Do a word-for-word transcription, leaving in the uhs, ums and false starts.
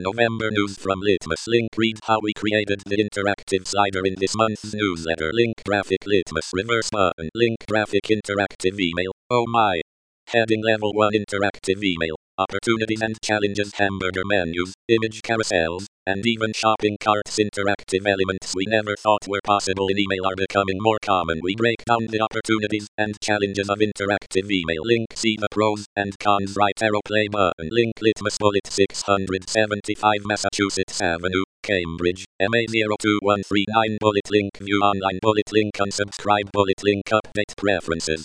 November news from Litmus. Link read how we created the interactive slider in this month's newsletter. Link graphic Litmus reverse button. Link graphic interactive email. Oh my. Heading level one interactive email. Opportunities and challenges, hamburger menus, image carousels, and even shopping carts. Interactive elements we never thought were possible in email are becoming more common. We break down the opportunities and challenges of interactive email. Link see the pros and cons. Right arrow play button. Link Litmus bullet six seventy-five Massachusetts Avenue, Cambridge, M A zero two one three nine bullet link view online bullet link unsubscribe bullet link update preferences.